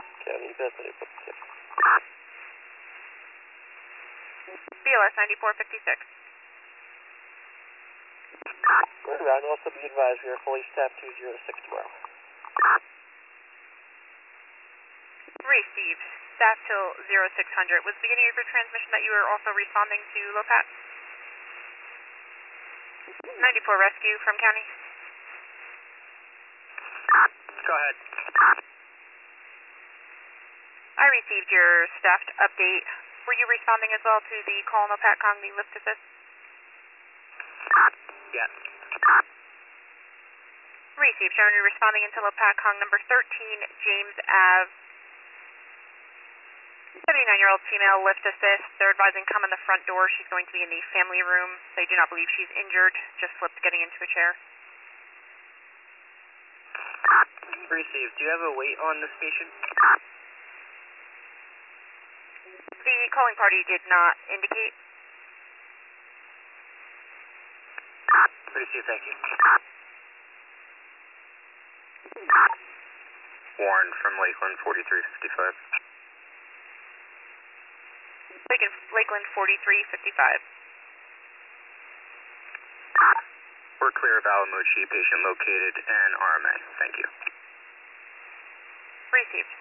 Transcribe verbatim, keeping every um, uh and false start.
County Bethany fifty-six. B L S ninety-four fifty-six. Ground, also be advised we are fully staffed two zero six tomorrow. Received. Staff till zero six hundred. Was the beginning of your transmission that you were also responding to Lopat? ninety-four Rescue from County. Go ahead. I received your staffed update. Were you responding as well to the call on Lopat Kong, the lift assist? Yes. Received. Showing you responding into Lopat Kong number thirteen, James Ave. seventy-nine-year-old female lift assist. They're advising come in the front door. She's going to be in the family room. They do not believe she's injured. Just slipped getting into a chair. Received. Do you have a weight on this patient? The calling party did not indicate. Received, thank you. Warren from Lakeland, forty-three fifty-five. Lakeland, Lakeland forty-three fifty-five. We're clear of Alamochi, patient located, and R M A. Thank you. Received.